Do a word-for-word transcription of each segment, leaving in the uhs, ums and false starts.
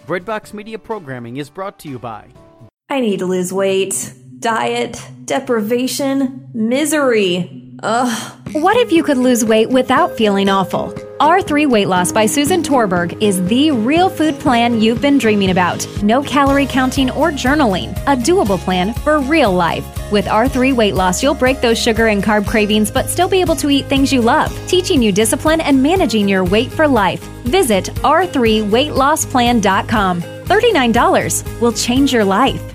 Breadbox Media programming is brought to you by... I need to lose weight. Diet, deprivation, misery. Ugh. What if you could lose weight without feeling awful? R three Weight Loss by Susan Torberg is the real food plan you've been dreaming about. No calorie counting or journaling. A doable plan for real life. With R three Weight Loss, you'll break those sugar and carb cravings but still be able to eat things you love, teaching you discipline and managing your weight for life. Visit r three weight loss plan dot com. thirty-nine dollars will change your life.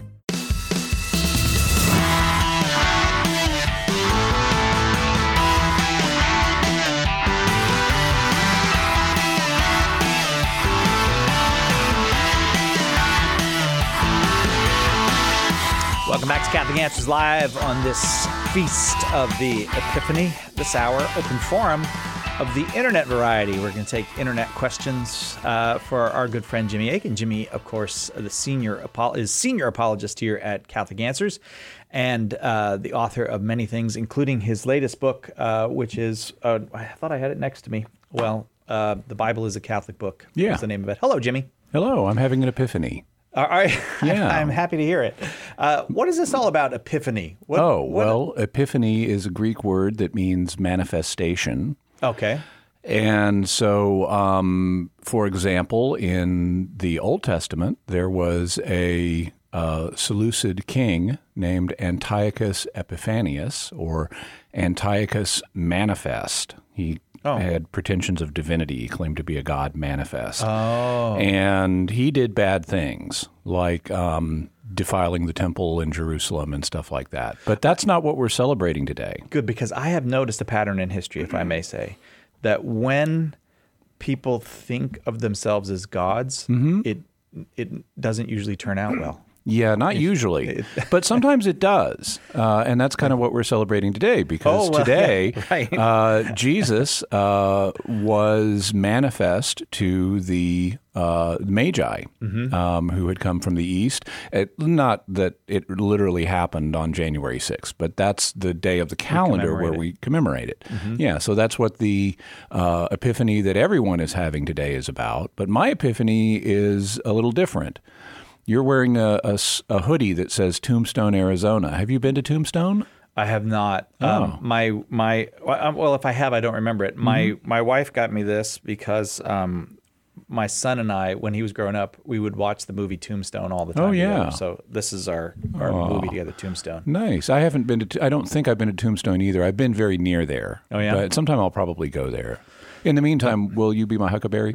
Welcome back to Catholic Answers Live on this feast of the Epiphany, this hour, open forum of the internet variety. We're going to take internet questions uh, for our good friend Jimmy Akin. Jimmy, of course, the senior is senior apologist here at Catholic Answers and uh, the author of many things, including his latest book, uh, which is, uh, I thought I had it next to me. Well, uh, The Bible is a Catholic Book. Yeah. That's the name of it. Hello, Jimmy. Hello, I'm having an epiphany. All right. Yeah. I'm happy to hear it. Uh, what is this all about, epiphany? What, oh, what... well, epiphany is a Greek word that means manifestation. Okay. And so, um, for example, in the Old Testament, there was a uh, Seleucid king named Antiochus Epiphanes, or Antiochus Manifest. He Oh. had pretensions of divinity. He claimed to be a god manifest. Oh. And he did bad things, like um, defiling the temple in Jerusalem and stuff like that. But that's not what we're celebrating today. Good, because I have noticed a pattern in history, if I may say, that when people think of themselves as gods, mm-hmm. it it doesn't usually turn out well. Yeah, not usually, but sometimes it does, uh, and that's kind of what we're celebrating today, because oh, well, today right. uh, Jesus uh, was manifest to the uh, Magi, mm-hmm. um, who had come from the East. It, not that it literally happened on January sixth, but that's the day of the calendar we where we commemorate it. Mm-hmm. Yeah, so that's what the uh, Epiphany that everyone is having today is about, but my Epiphany is a little different. You're wearing a, a, a hoodie that says Tombstone, Arizona. Have you been to Tombstone? I have not. Oh. Um, my my well, if I have, I don't remember it. My mm-hmm. my wife got me this because um, my son and I, when he was growing up, we would watch the movie Tombstone all the time. Oh yeah. Together. So this is our our oh. movie together, Tombstone. Nice. I haven't been to. I don't think I've been to Tombstone either. I've been very near there. Oh yeah. But sometime I'll probably go there. In the meantime, will you be my huckleberry?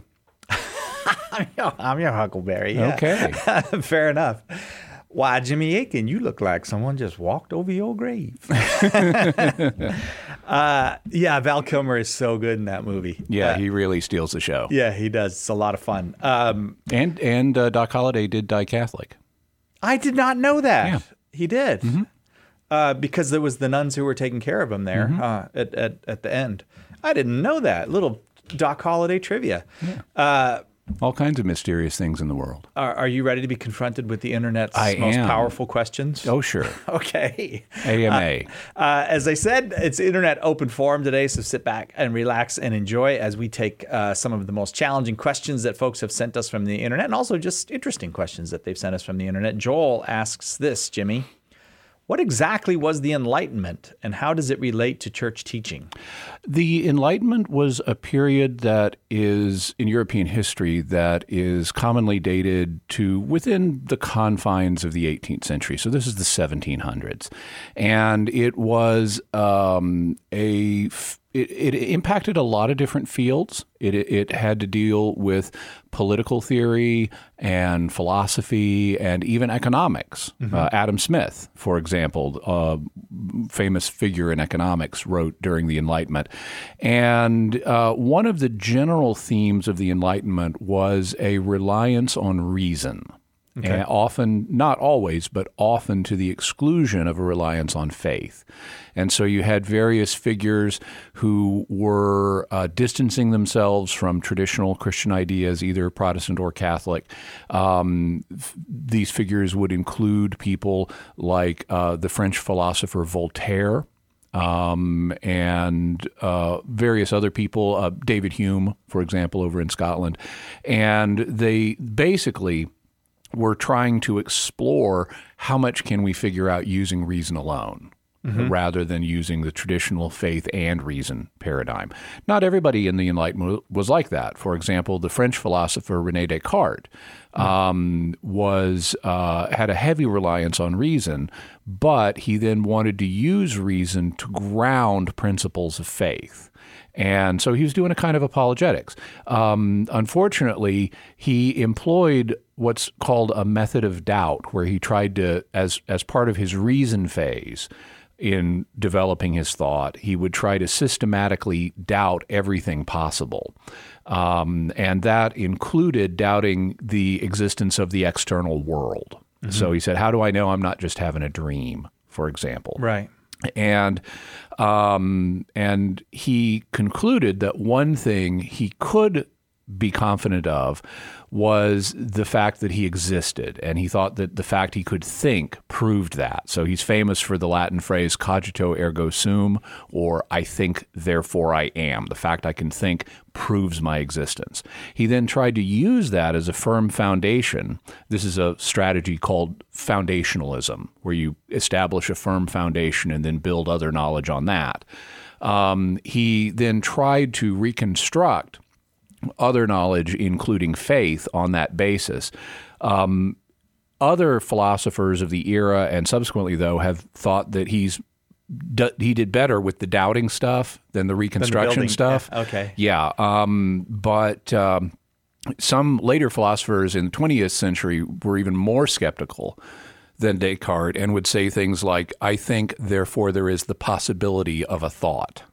I'm your, I'm your huckleberry. Yeah. Okay. Fair enough. Why, Jimmy Akin, you look like someone just walked over your grave. uh, yeah, Val Kilmer is so good in that movie. Yeah, uh, he really steals the show. Yeah, he does. It's a lot of fun. Um, and and uh, Doc Holliday did die Catholic. I did not know that. Yeah. He did. Mm-hmm. Uh, because there was the nuns who were taking care of him there mm-hmm. uh, at, at, at the end. I didn't know that. Little Doc Holliday trivia. Yeah. Uh, All kinds of mysterious things in the world. Are, are you ready to be confronted with the internet's I most am. powerful questions? Oh, sure. Okay. A M A. Uh, uh, as I said, it's Internet Open Forum today, so sit back and relax and enjoy as we take uh, some of the most challenging questions that folks have sent us from the internet, and also just interesting questions that they've sent us from the internet. Joel asks this, Jimmy. What exactly was the Enlightenment, and how does it relate to church teaching? The Enlightenment was a period that is, in European history, that is commonly dated to within the confines of the eighteenth century. So this is the seventeen hundreds. And it was um, a... It, it impacted a lot of different fields. It, it had to deal with political theory and philosophy and even economics. Mm-hmm. Uh, Adam Smith, for example, a famous figure in economics, wrote during the Enlightenment. And uh, one of the general themes of the Enlightenment was a reliance on reason. Okay. And often, not always, but often to the exclusion of a reliance on faith. And so you had various figures who were uh, distancing themselves from traditional Christian ideas, either Protestant or Catholic. Um, f- these figures would include people like uh, the French philosopher Voltaire, um, and uh, various other people, uh, David Hume, for example, over in Scotland. And they basically were trying to explore how much can we figure out using reason alone. Mm-hmm. Rather than using the traditional faith and reason paradigm. Not everybody in the Enlightenment was like that. For example, the French philosopher René Descartes um, was uh, had a heavy reliance on reason, but he then wanted to use reason to ground principles of faith. And so he was doing a kind of apologetics. Um, unfortunately, he employed what's called a method of doubt, where he tried to, as as part of his reason phase, in developing his thought, he would try to systematically doubt everything possible. Um, and that included doubting the existence of the external world. Mm-hmm. So he said, how do I know I'm not just having a dream, for example? Right. And um, and he concluded that one thing he could be confident of was the fact that he existed. And he thought that the fact he could think proved that. So he's famous for the Latin phrase cogito ergo sum, or I think, therefore I am. The fact I can think proves my existence. He then tried to use that as a firm foundation. This is a strategy called foundationalism, where you establish a firm foundation and then build other knowledge on that. Um, he then tried to reconstruct other knowledge, including faith, on that basis. Um, other philosophers of the era and subsequently, though, have thought that he's d- he did better with the doubting stuff than the reconstruction than the stuff. Yeah. Okay. Yeah. Um, but um, some later philosophers in the twentieth century were even more skeptical than Descartes and would say things like, I think, therefore there is the possibility of a thought.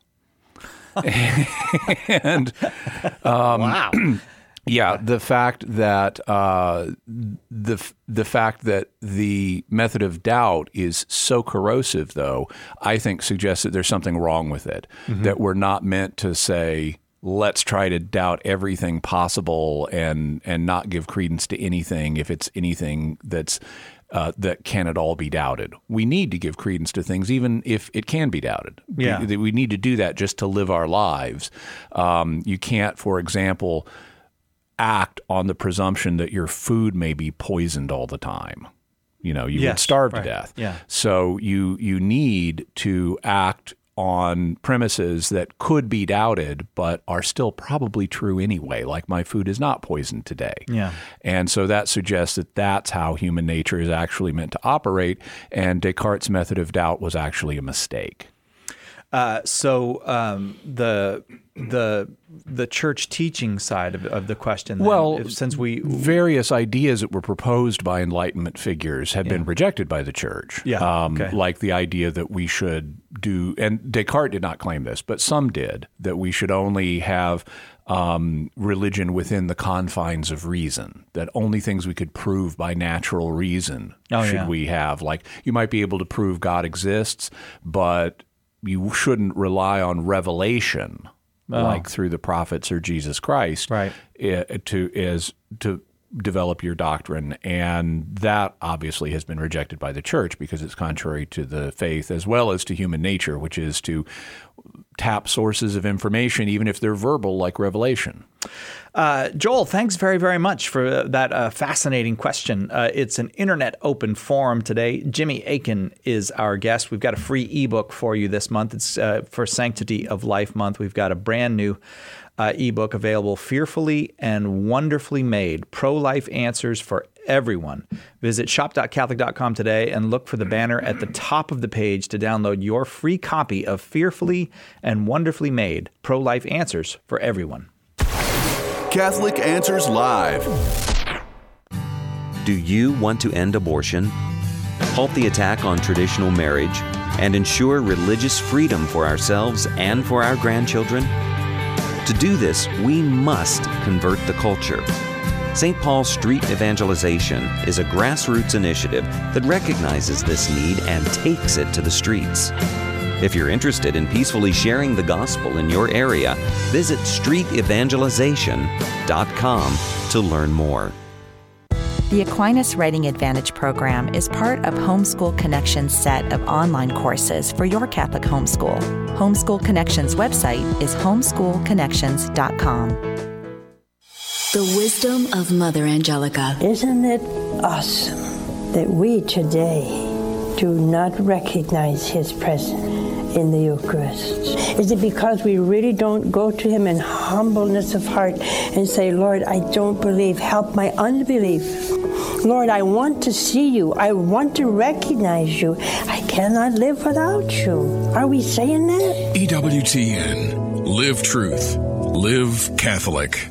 and um, wow, yeah, the fact that uh, the the fact that the method of doubt is so corrosive, though, I think suggests that there's something wrong with it. Mm-hmm. That we're not meant to say, let's try to doubt everything possible and and not give credence to anything if it's anything that's Uh, that can at all be doubted. We need to give credence to things, even if it can be doubted. Yeah. We, we need to do that just to live our lives. Um, you can't, for example, act on the presumption that your food may be poisoned all the time. You know, you yes, would starve right. to death. Yeah. So you you need to act on premises that could be doubted, but are still probably true anyway, like my food is not poisoned today. Yeah. And so that suggests that that's how human nature is actually meant to operate, and Descartes' method of doubt was actually a mistake. Uh, so um, the the the church teaching side of, of the question, then, well, if, since we various ideas that were proposed by Enlightenment figures have Yeah. been rejected by the church. Yeah, um, okay. Like the idea that we should do, and Descartes did not claim this, but some did, that we should only have um, religion within the confines of reason, that only things we could prove by natural reason Oh, should yeah. we have. Like you might be able to prove God exists, but you shouldn't rely on revelation, Oh. like through the prophets or Jesus Christ, Right. i- to is to develop your doctrine. And that obviously has been rejected by the church because it's contrary to the faith as well as to human nature, which is to tap sources of information, even if they're verbal, like revelation. Uh, Joel, thanks very, very much for that uh, fascinating question. Uh, it's an internet open forum today. Jimmy Akin is our guest. We've got a free ebook for you this month. It's uh, for Sanctity of Life Month. We've got a brand new uh, ebook available, Fearfully and Wonderfully Made, Pro-Life Answers for Everyone. Visit shop dot catholic dot com today and look for the banner at the top of the page to download your free copy of Fearfully and Wonderfully Made, Pro-Life Answers for Everyone. Catholic Answers Live. Do you want to end abortion, halt the attack on traditional marriage, and ensure religious freedom for ourselves and for our grandchildren? To do this, we must convert the culture. Saint Paul Street Evangelization is a grassroots initiative that recognizes this need and takes it to the streets. If you're interested in peacefully sharing the gospel in your area, visit street evangelization dot com to learn more. The Aquinas Writing Advantage program is part of Homeschool Connections' set of online courses for your Catholic homeschool. Homeschool Connections' website is homeschool connections dot com. The wisdom of Mother Angelica. Isn't it awesome that we today do not recognize his presence in the Eucharist? Is it because we really don't go to him in humbleness of heart and say, Lord, I don't believe, help my unbelief. Lord, I want to see you. I want to recognize you. I cannot live without you. Are we saying that? E W T N. Live truth. Live Catholic.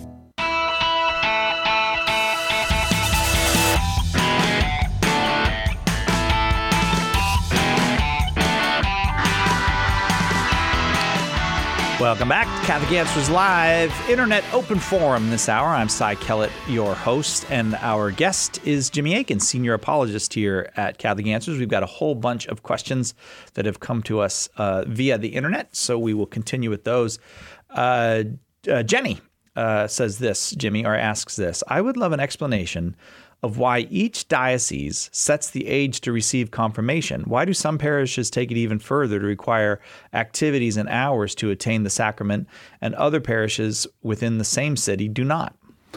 Welcome back to Catholic Answers Live, Internet Open Forum this hour. I'm Cy Kellett, your host, and our guest is Jimmy Akin, Senior Apologist here at Catholic Answers. We've got a whole bunch of questions that have come to us uh, via the Internet, so we will continue with those. Uh, uh, Jenny uh, says this, Jimmy, or asks this. I would love an explanation of why each diocese sets the age to receive confirmation. Why do some parishes take it even further to require activities and hours to attain the sacrament, and other parishes within the same city do not?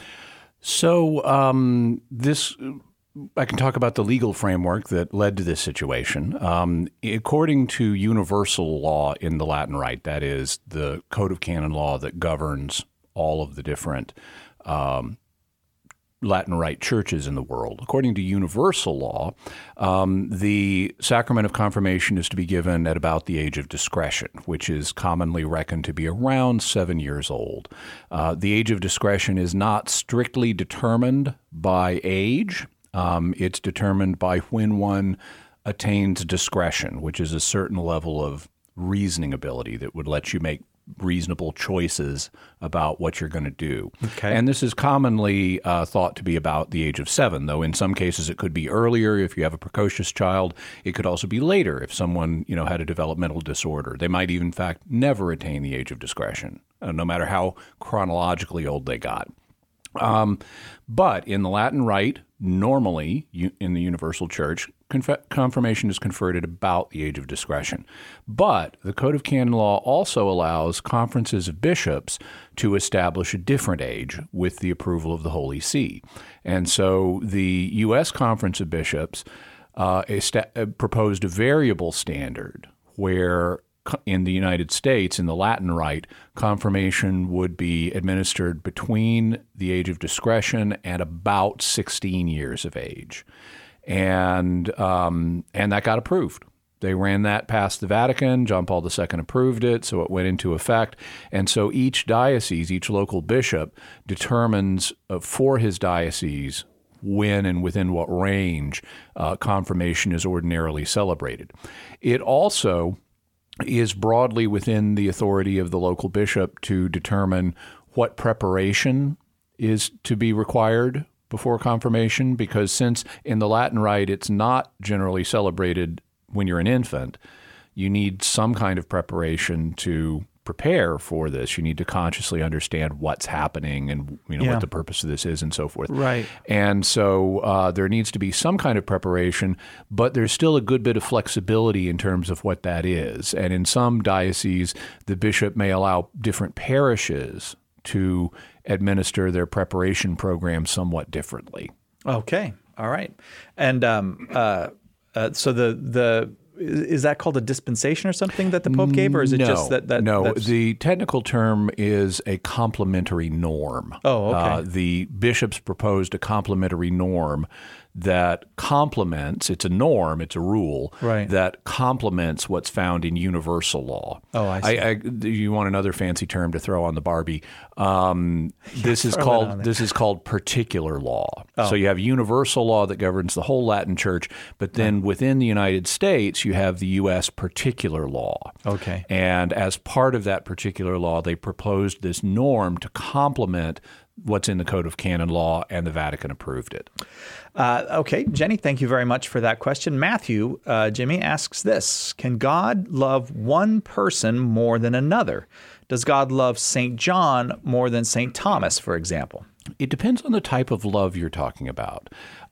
So um, this, I can talk about the legal framework that led to this situation. Um, according to universal law in the Latin Rite, that is the code of canon law that governs all of the different um Latin Rite churches in the world. According to universal law, um, the sacrament of confirmation is to be given at about the age of discretion, which is commonly reckoned to be around seven years old. Uh, the age of discretion is not strictly determined by age. Um, it's determined by when one attains discretion, which is a certain level of reasoning ability that would let you make reasonable choices about what you're going to do. Okay. And this is commonly uh, thought to be about the age of seven, though in some cases it could be earlier if you have a precocious child. It could also be later if someone, you know, had a developmental disorder. They might even, in fact, never attain the age of discretion, uh, no matter how chronologically old they got. Um, but in the Latin Rite, normally you, in the Universal Church, conf- confirmation is conferred at about the age of discretion. But the Code of Canon Law also allows conferences of bishops to establish a different age with the approval of the Holy See. And so the U S Conference of Bishops uh, est- proposed a variable standard where in the United States, in the Latin Rite, confirmation would be administered between the age of discretion and about sixteen years of age. And um, and that got approved. They ran that past the Vatican. John Paul the Second approved it, so it went into effect. And so each diocese, each local bishop determines uh, for his diocese when and within what range uh, confirmation is ordinarily celebrated. It also is broadly within the authority of the local bishop to determine what preparation is to be required before confirmation, because since in the Latin Rite it's not generally celebrated when you're an infant, you need some kind of preparation to prepare for this. You need to consciously understand what's happening and you know Yeah. what the purpose of this is and so forth. Right. And so uh, there needs to be some kind of preparation, but there's still a good bit of flexibility in terms of what that is. And in some dioceses, the bishop may allow different parishes to administer their preparation program somewhat differently. Okay. All right. And um, uh, uh, so the the is that called a dispensation or something that the Pope gave, or is it no, just that? that no, that's... the technical term is a complementary norm. Oh, okay. Uh, the bishops proposed a complementary norm that complements, it's a norm, it's a rule, Right. that complements what's found in universal law. Oh, I see. I, I, you want another fancy term to throw on the Barbie. Um, this is throw it on called there. this is called particular law. Oh. So you have universal law that governs the whole Latin Church, but then within the United States, you have the U S particular law. Okay. And as part of that particular law, they proposed this norm to complement what's in the Code of Canon Law, and the Vatican approved it. Uh, okay, Jenny, thank you very much for that question. Matthew, uh, Jimmy asks this: can God love one person more than another? Does God love Saint John more than Saint Thomas, for example? it depends on the type of love you're talking about.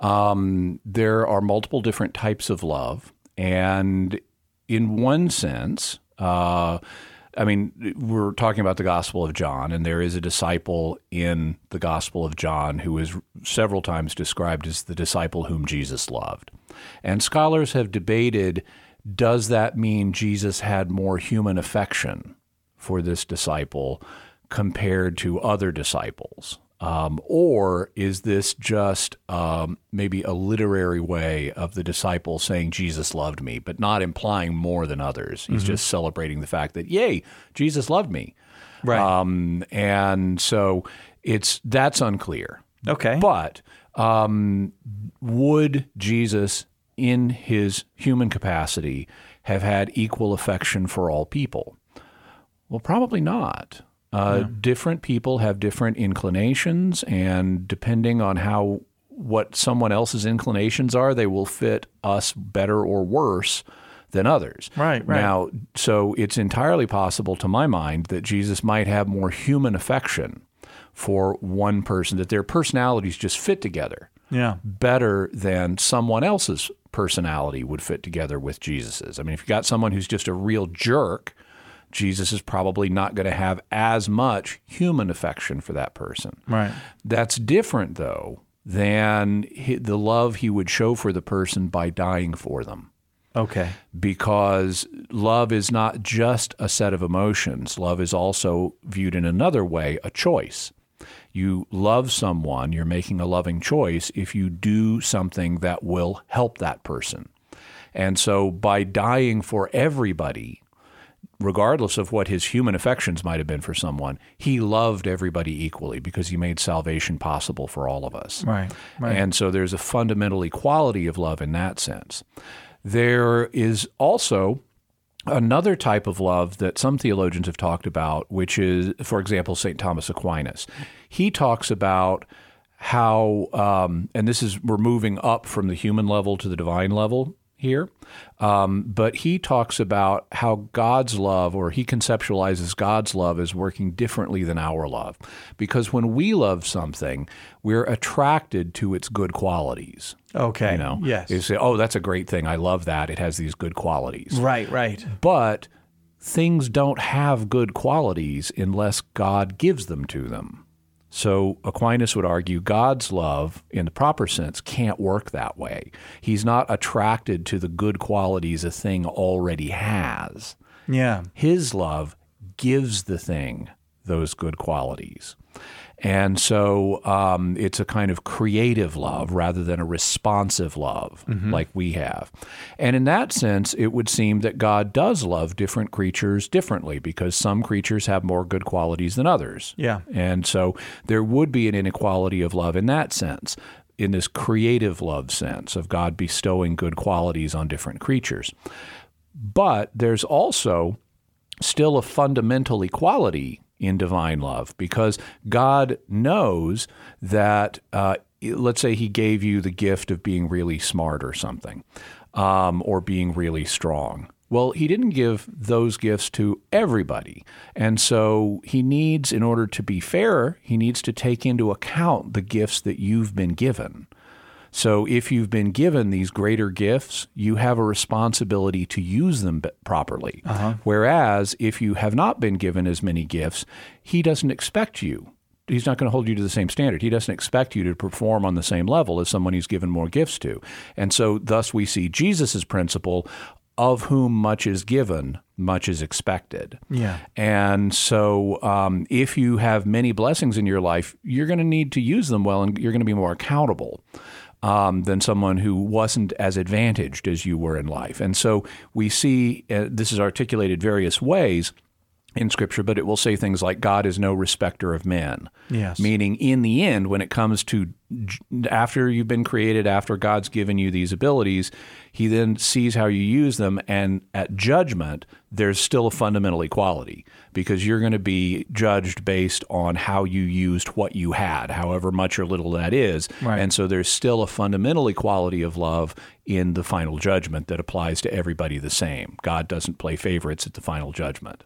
Um, there are multiple different types of love. And in one sense, uh, I mean, we're talking about the Gospel of John, and there is a disciple in the Gospel of John who is several times described as the disciple whom Jesus loved. And scholars have debated, does that mean Jesus had more human affection for this disciple compared to other disciples? Um, or is this just um, maybe a literary way of the disciple saying Jesus loved me, but not implying more than others? He's mm-hmm. just celebrating the fact that, yay, Jesus loved me. Right. Um, and so it's that's unclear. Okay. But um, would Jesus, in his human capacity, have had equal affection for all people? Well, probably not. Uh, yeah. Different people have different inclinations, and depending on how what someone else's inclinations are, they will fit us better or worse than others. Right, right. Now, so it's entirely possible, to my mind, that Jesus might have more human affection for one person, that their personalities just fit together yeah. better than someone else's personality would fit together with Jesus's. I mean, if you got someone who's just a real jerk, Jesus is probably not going to have as much human affection for that person. Right. That's different, though, than the love he would show for the person by dying for them. Okay. Because love is not just a set of emotions. Love is also viewed in another way, a choice. You love someone, you're making a loving choice if you do something that will help that person. And so by dying for everybody, regardless of what his human affections might have been for someone, he loved everybody equally because he made salvation possible for all of us. Right, right. And so there's a fundamental equality of love in that sense. There is also another type of love that some theologians have talked about, which is, for example, Saint Thomas Aquinas. He talks about how, um, and this is, we're moving up from the human level to the divine level here, um, but he talks about how God's love, or he conceptualizes God's love as working differently than our love. Because when we love something, we're attracted to its good qualities. Okay, you know? yes. You say, oh, that's a great thing. I love that. It has these good qualities. Right, right. But things don't have good qualities unless God gives them to them. So Aquinas would argue God's love, in the proper sense, can't work that way. He's not attracted to the good qualities a thing already has. Yeah. His love gives the thing those good qualities. And so um, it's a kind of creative love rather than a responsive love mm-hmm. like we have. And in that sense, it would seem that God does love different creatures differently because some creatures have more good qualities than others. Yeah. And so there would be an inequality of love in that sense, in this creative love sense of God bestowing good qualities on different creatures. But there's also still a fundamental equality in divine love, because God knows that, uh, let's say he gave you the gift of being really smart or something, um, or being really strong. Well, he didn't give those gifts to everybody. And so he needs, in order to be fair, he needs to take into account the gifts that you've been given. So if you've been given these greater gifts, you have a responsibility to use them properly. Uh-huh. Whereas if you have not been given as many gifts, he doesn't expect you. He's not going to hold you to the same standard. He doesn't expect you to perform on the same level as someone he's given more gifts to. And so thus we see Jesus' principle, of whom much is given, much is expected. Yeah. And so um, if you have many blessings in your life, you're going to need to use them well, and you're going to be more accountable Um, than someone who wasn't as advantaged as you were in life. And so we see, uh, this is articulated various ways in Scripture, but it will say things like God is no respecter of men. Yes. Meaning in the end, when it comes to after you've been created, after God's given you these abilities, he then sees how you use them, and at judgment, there's still a fundamental equality because you're going to be judged based on how you used what you had, however much or little that is. Right. And so there's still a fundamental equality of love in the final judgment that applies to everybody the same. God doesn't play favorites at the final judgment.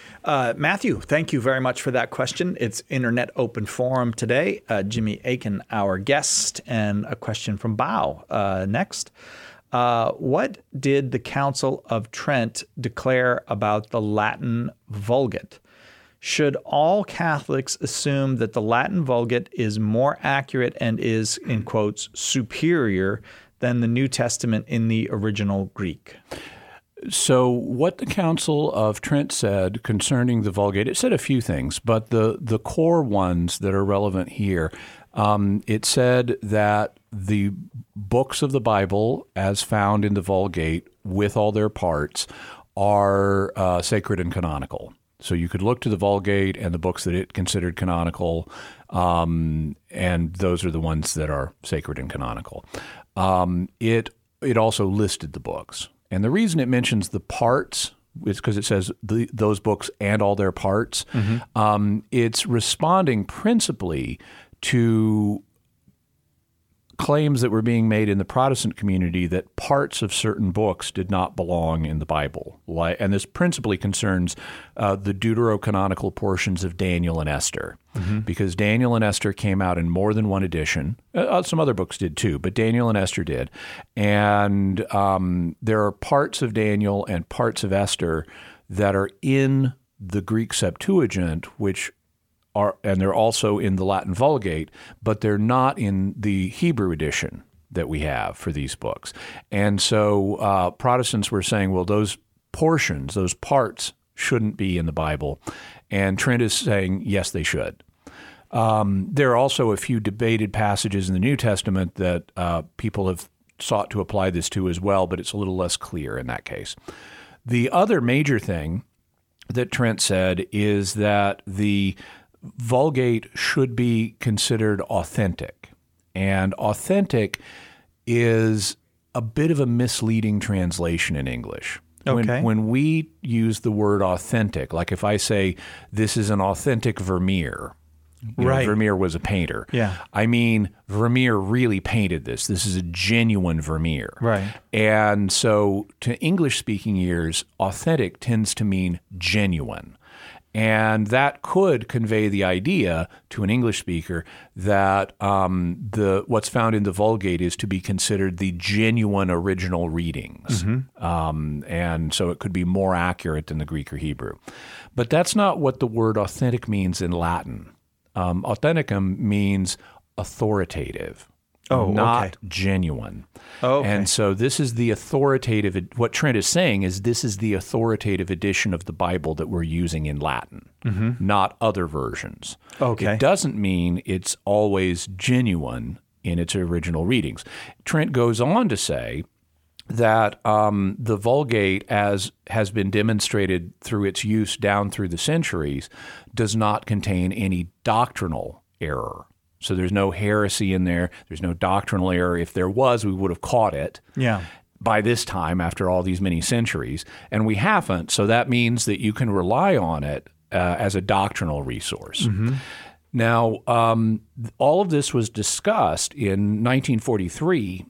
Uh, Matthew, thank you very much for that question. It's Internet Open Forum today. Uh, Jimmy Akin, our guest, and a question from Bao uh, next. Uh, what did the Council of Trent declare about the Latin Vulgate? Should all Catholics assume that the Latin Vulgate is more accurate and is, in quotes, superior than the New Testament in the original Greek? So what the Council of Trent said concerning the Vulgate, it said a few things, but the, the core ones that are relevant here, um, it said that the books of the Bible, as found in the Vulgate with all their parts, are uh, sacred and canonical. So you could look to the Vulgate and the books that it considered canonical, um, and those are the ones that are sacred and canonical. Um, it it also listed the books. And the reason it mentions the parts is because it says the, those books and all their parts. Mm-hmm. Um, it's responding principally to claims that were being made in the Protestant community that parts of certain books did not belong in the Bible. And this principally concerns uh, the deuterocanonical portions of Daniel and Esther, mm-hmm. because Daniel and Esther came out in more than one edition. Uh, some other books did too, but Daniel and Esther did. And um, there are parts of Daniel and parts of Esther that are in the Greek Septuagint, which Are, and they're also in the Latin Vulgate, but they're not in the Hebrew edition that we have for these books. And so uh, Protestants were saying, well, those portions, those parts shouldn't be in the Bible. And Trent is saying, yes, they should. Um, there are also a few debated passages in the New Testament that uh, people have sought to apply this to as well, but it's a little less clear in that case. The other major thing that Trent said is that the Vulgate should be considered authentic. And authentic is a bit of a misleading translation in English. Okay. When, when we use the word authentic, like if I say this is an authentic Vermeer, you right. know, Vermeer was a painter. Yeah. I mean, Vermeer really painted this. This is a genuine Vermeer. Right. And so to English-speaking ears, authentic tends to mean genuine. And that could convey the idea to an English speaker that um, the what's found in the Vulgate is to be considered the genuine original readings. Mm-hmm. Um, and so it could be more accurate than the Greek or Hebrew. But that's not what the word authentic means in Latin. Um, authenticum means authoritative. Oh, not okay. genuine. Oh, okay. And so this is the authoritative, what Trent is saying is this is the authoritative edition of the Bible that we're using in Latin, mm-hmm. not other versions. Okay. It doesn't mean it's always genuine in its original readings. Trent goes on to say that um, the Vulgate, as has been demonstrated through its use down through the centuries, does not contain any doctrinal error. So there's no heresy in there. There's no doctrinal error. If there was, we would have caught it yeah. by this time after all these many centuries. And we haven't. So that means that you can rely on it uh, as a doctrinal resource. Mm-hmm. Now, um, all of this was discussed in nineteen forty-three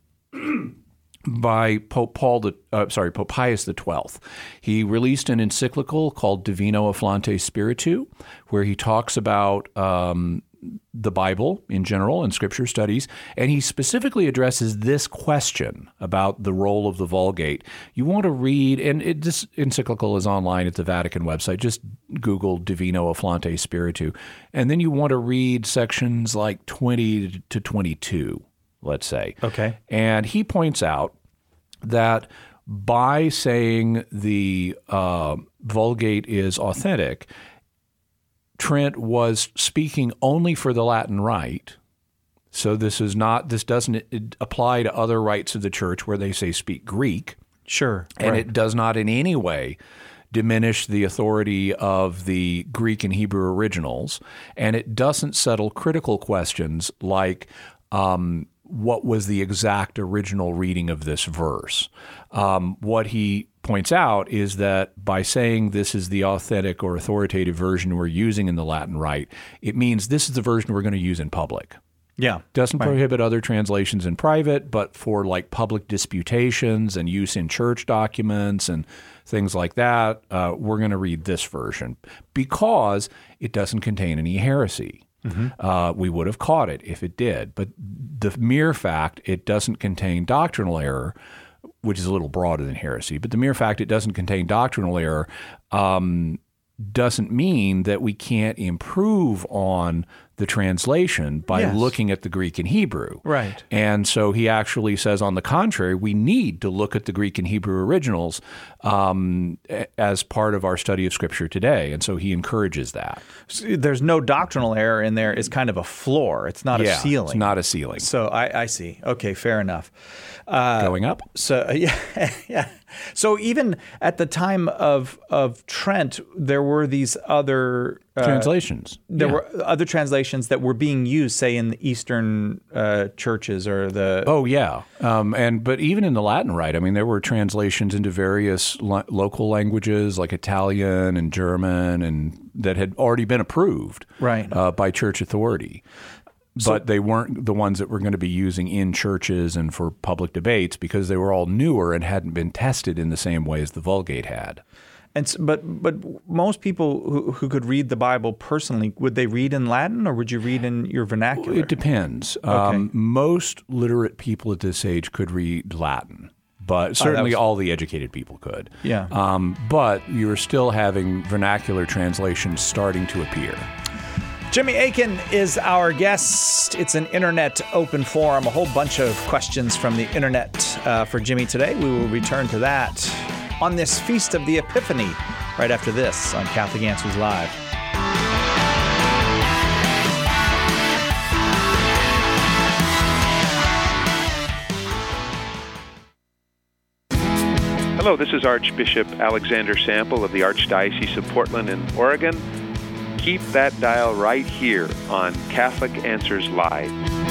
by Pope Paul the uh, sorry Pope Pius the Twelfth. He released an encyclical called Divino Afflante Spiritu, where he talks about um, the Bible in general and scripture studies, and he specifically addresses this question about the role of the Vulgate. You want to read, and it, this encyclical is online at the Vatican website. Just Google Divino Afflante Spiritu, and then you want to read sections like twenty to twenty-two, let's say. Okay. And he points out that by saying the uh, Vulgate is authentic, Trent was speaking only for the Latin Rite. So this is not, this doesn't apply to other rites of the church where they say speak Greek. Sure. And right. it does not in any way diminish the authority of the Greek and Hebrew originals. And it doesn't settle critical questions like um, what was the exact original reading of this verse. Um, what he points out is that by saying this is the authentic or authoritative version we're using in the Latin Rite, it means this is the version we're going to use in public. Yeah. Doesn't right. prohibit other translations in private, but for like public disputations and use in church documents and things like that, uh, we're going to read this version because it doesn't contain any heresy. Mm-hmm. Uh, we would have caught it if it did. But the mere fact it doesn't contain doctrinal error, which is a little broader than heresy, but the mere fact it doesn't contain doctrinal error um, doesn't mean that we can't improve on the translation by yes. looking at the Greek and Hebrew. Right. And so he actually says, on the contrary, we need to look at the Greek and Hebrew originals um, as part of our study of Scripture today. And so he encourages that. So there's no doctrinal error in there. It's kind of a floor. It's not yeah, a ceiling. It's not a ceiling. So I, I see. Okay, fair enough. Uh, Going up? So yeah, yeah. So even at the time of of Trent, there were these other uh, translations. There yeah. were other translations that were being used, say, in the Eastern uh, churches or the. Oh yeah, um, and but even in the Latin Rite, I mean, there were translations into various lo- local languages like Italian and German, and that had already been approved right. uh, by church authority. But so, they weren't the ones that we're going to be using in churches and for public debates because they were all newer and hadn't been tested in the same way as the Vulgate had. And but but most people who, who could read the Bible personally, would they read in Latin or would you read in your vernacular? It depends. Okay. Um, most literate people at this age could read Latin. But certainly oh, was... all the educated people could. Yeah. Um, but you were still having vernacular translations starting to appear. Jimmy Akin is our guest. It's an internet open forum, a whole bunch of questions from the internet uh, for Jimmy today. We will return to that on this Feast of the Epiphany right after this on Catholic Answers Live. Hello, this is Archbishop Alexander Sample of the Archdiocese of Portland in Oregon. Keep that dial right here on Catholic Answers Live.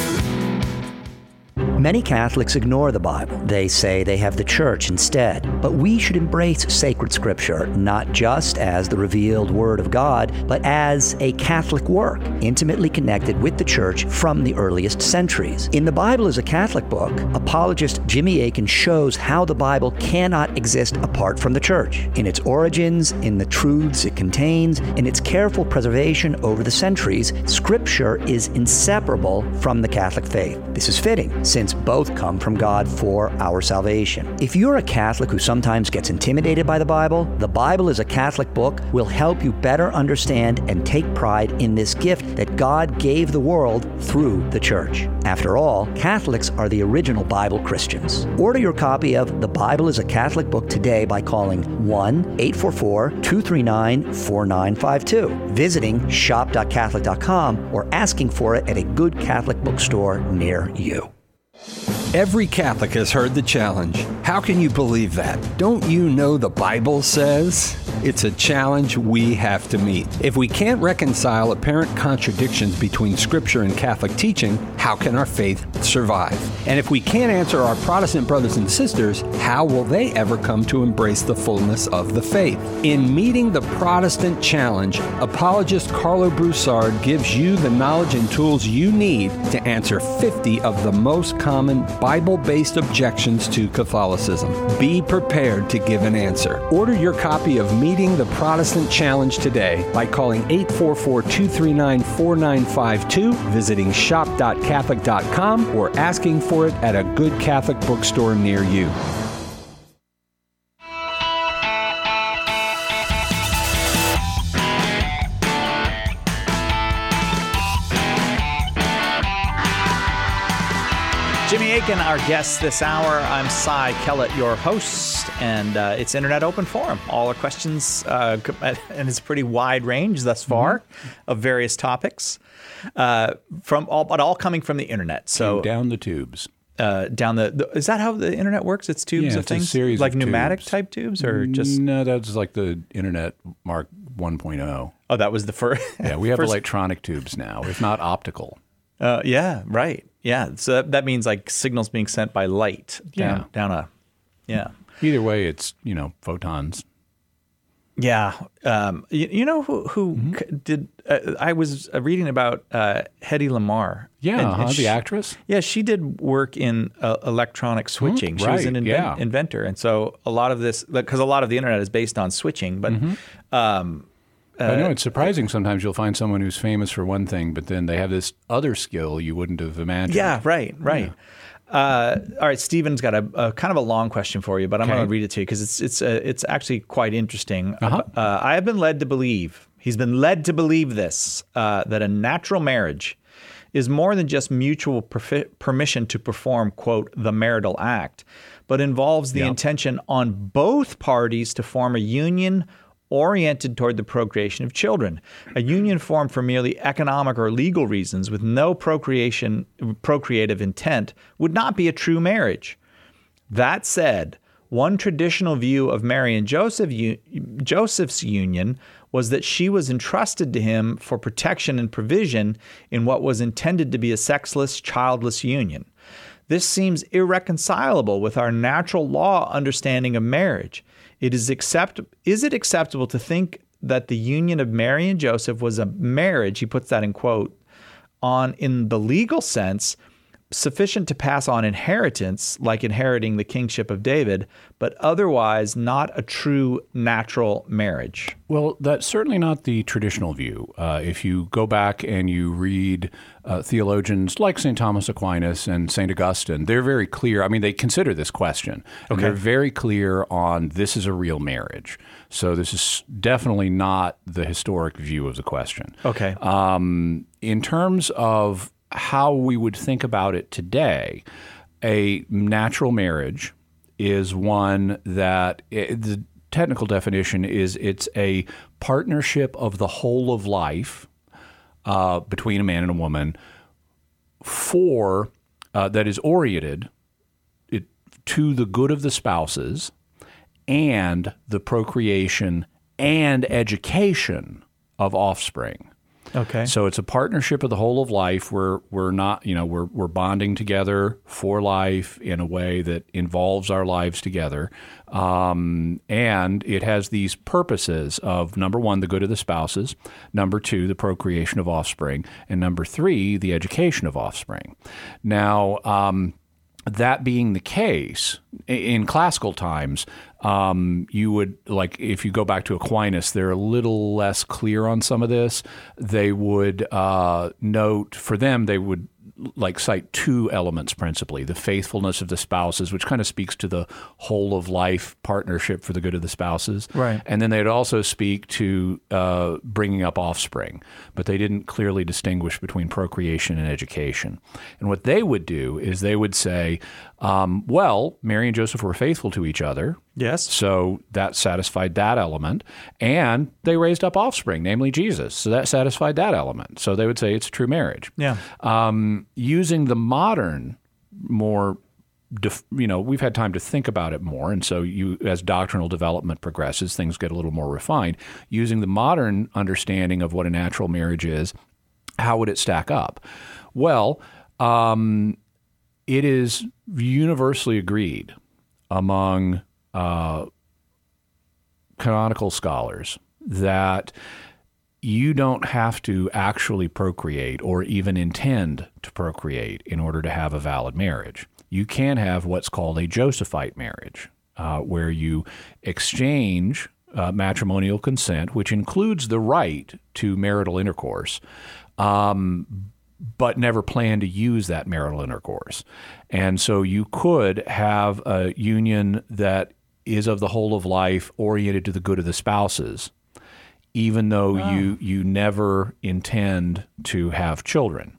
Many Catholics ignore the Bible. They say they have the church instead. But we should embrace sacred scripture, not just as the revealed Word of God, but as a Catholic work, intimately connected with the church from the earliest centuries. In The Bible is a Catholic Book, apologist Jimmy Akin shows how the Bible cannot exist apart from the church, in its origins, in the truths it contains, in its careful preservation over the centuries. Scripture is inseparable from the Catholic faith. This is fitting, since both come from God for our salvation. If you're a Catholic who sometimes gets intimidated by the Bible, The Bible is a Catholic Book will help you better understand and take pride in this gift that God gave the world through the church. After all, Catholics are the original Bible Christians. Order your copy of The Bible is a Catholic Book today by calling one eight four four, two three nine, four nine five two, visiting shop dot catholic dot com, or asking for it at a good Catholic bookstore near you. Every Catholic has heard the challenge. How can you believe that? Don't you know the Bible says? It's a challenge we have to meet. If we can't reconcile apparent contradictions between Scripture and Catholic teaching, how can our faith survive? And if we can't answer our Protestant brothers and sisters, how will they ever come to embrace the fullness of the faith? In Meeting the Protestant Challenge, apologist Carlo Broussard gives you the knowledge and tools you need to answer fifty of the most common Bible-based objections to Catholicism. Be prepared to give an answer. Order your copy of Meeting the Protestant Challenge today by calling eight four four, two three nine, four nine five two, visiting shop dot catholic dot com, or asking for it at a good Catholic bookstore near you. Jimmy Akin, our guest this hour. I'm Cy Kellett, your host, and uh, it's Internet Open Forum. All our questions, uh, and it's a pretty wide range thus far mm-hmm. of various topics, uh, from all, but all coming from the internet. So down the tubes. Uh, down the, the is that how the internet works? It's tubes yeah, of it's things, a series like of pneumatic tubes. type tubes, or just no? That's like the internet Mark one point oh. Oh, that was the first. Yeah, we have first... electronic tubes now, if not optical. Uh, yeah, right. Yeah, so that, that means like signals being sent by light down, yeah. down a, yeah. Either way, it's, you know, photons. Yeah. Um, you, you know who, who mm-hmm. did, uh, I was reading about uh, Hedy Lamarr. Yeah, and, uh-huh, and she, the actress. Yeah, she did work in uh, electronic switching. Mm-hmm. She right, was an inven- yeah. inventor. And so a lot of this, because a lot of the internet is based on switching, but mm-hmm. um, uh, I know it's surprising sometimes you'll find someone who's famous for one thing, but then they have this other skill you wouldn't have imagined. Yeah, right, right. Yeah. Uh, all right, Stephen's got a, a kind of a long question for you, but I'm okay. going to read it to you because it's it's uh, it's actually quite interesting. Uh-huh. Uh, I have been led to believe, he's been led to believe this, uh, that a natural marriage is more than just mutual perfi- permission to perform, quote, the marital act, but involves the yep. intention on both parties to form a union oriented toward the procreation of children. A union formed for merely economic or legal reasons with no procreation, procreative intent would not be a true marriage. That said, one traditional view of Mary and Joseph, Joseph's union was that she was entrusted to him for protection and provision in what was intended to be a sexless, childless union. This seems irreconcilable with our natural law understanding of marriage. It is accept is it acceptable to think that the union of Mary and Joseph was a marriage, he puts that in quote, on in the legal sense, sufficient to pass on inheritance, like inheriting the kingship of David, but otherwise not a true natural marriage? Well, that's certainly not the traditional view. Uh, if you go back and you read uh, theologians like Saint Thomas Aquinas and Saint Augustine, they're very clear. I mean, they consider this question. And okay. They're very clear on this is a real marriage. So this is definitely not the historic view of the question. Okay. Um, in terms of how we would think about it today, a natural marriage is one that it, the technical definition is it's a partnership of the whole of life uh, between a man and a woman for uh, that is oriented it, to the good of the spouses and the procreation and education of offspring. Okay. So it's a partnership of the whole of life. We're we're not, you know, we're we're bonding together for life in a way that involves our lives together, um, and it has these purposes of number one, the good of the spouses, number two, the procreation of offspring, and number three, the education of offspring. Now, um, that being the case, in classical times, um, you would, like, if you go back to Aquinas, they're a little less clear on some of this. They would uh, note, for them, they would like cite two elements principally: the faithfulness of the spouses, which kind of speaks to the whole of life partnership for the good of the spouses. Right. And then they'd also speak to uh, bringing up offspring, but they didn't clearly distinguish between procreation and education. And what they would do is they would say, um, well, Mary and Joseph were faithful to each other. Yes. So that satisfied that element. And they raised up offspring, namely Jesus. So that satisfied that element. So they would say it's a true marriage. Yeah. Um, using the modern, more, def, you know, we've had time to think about it more. And so you, as doctrinal development progresses, things get a little more refined. Using the modern understanding of what a natural marriage is, how would it stack up? Well, um, it is universally agreed among Uh, canonical scholars that you don't have to actually procreate or even intend to procreate in order to have a valid marriage. You can have what's called a Josephite marriage, uh, where you exchange uh, matrimonial consent, which includes the right to marital intercourse, um, but never plan to use that marital intercourse. And so you could have a union that is of the whole of life, oriented to the good of the spouses, even though oh. you you never intend to have children.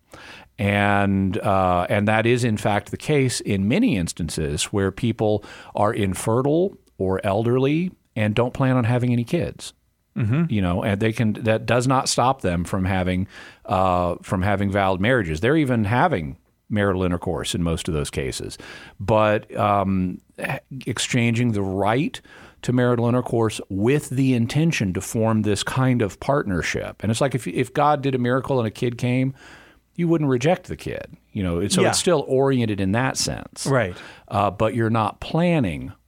And uh, and that is, in fact, the case in many instances where people are infertile or elderly and don't plan on having any kids. Mm-hmm. You know, and they can. That does not stop them from having uh, from having valid marriages. They're even having marital intercourse in most of those cases, but um, exchanging the right to marital intercourse with the intention to form this kind of partnership. And it's like if if God did a miracle and a kid came, you wouldn't reject the kid. You know, so yeah. it's still oriented in that sense, right? Uh, but you're not planning